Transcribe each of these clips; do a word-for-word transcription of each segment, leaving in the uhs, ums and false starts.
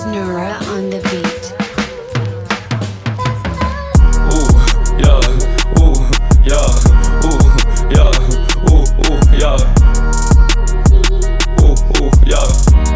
Nura on the beat. Ooh, yeah, ooh, yeah, ooh, yeah, ooh, ooh, yeah, ooh, ooh, yeah.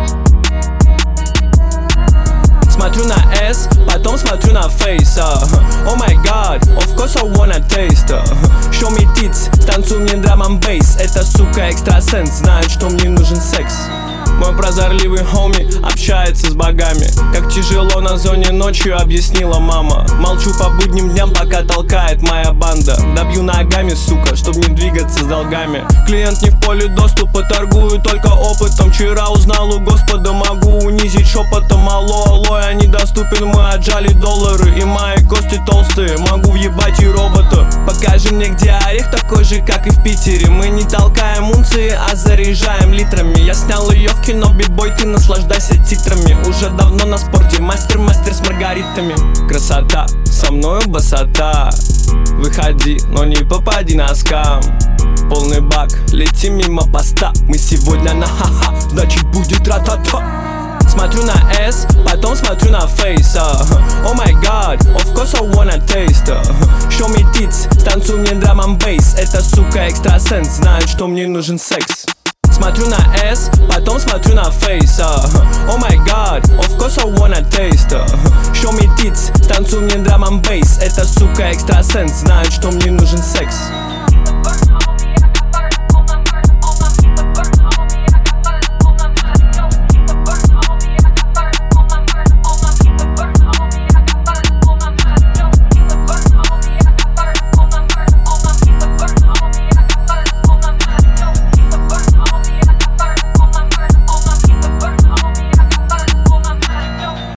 Смотрю на S, потом смотрю на Face. Oh my god, of course I wanna taste. Show me tits, станцуй мне драм н бейс. Эта сука экстрасенс, знает, что мне нужен секс. Мой прозорливый хоми общается с богами. Как тяжело на зоне ночью, объяснила мама. Молчу по будним дням, пока толкает моя банда. Добью ногами, сука, чтоб не двигаться с долгами. Клиент не в поле доступа, торгую только опытом. Вчера узнал у Господа, могу унизить шепотом. Алло, алло, я недоступен, мы отжали доллары. И мои кости толстые, могу въебать и робота. Покажи мне, где орех такой же, как и в Питере. Мы не толкаем унции, а заряжаем литрами. Я снял ее в кино, бибой, ты наслаждайся титрами. Уже давно на спорте, мастер-мастер с маргаритами. Красота, со мною басота. Выходи, но не попади на скам. Полный бак, лети мимо поста. Мы сегодня на ха-ха, значит будет ра-та-та. Смотрю на S, потом смотрю на Face. Oh my god, of course I wanna taste. Show me tits, станцуй мне драм н бейс. Эта сука экстрасенс, знает, что мне нужен секс. Смотрю на S, потом смотрю на Face. Oh my god, of course I wanna taste. Show me tits, станцуй мне драм н бейс. Эта сука экстрасенс, знает, что мне нужен секс.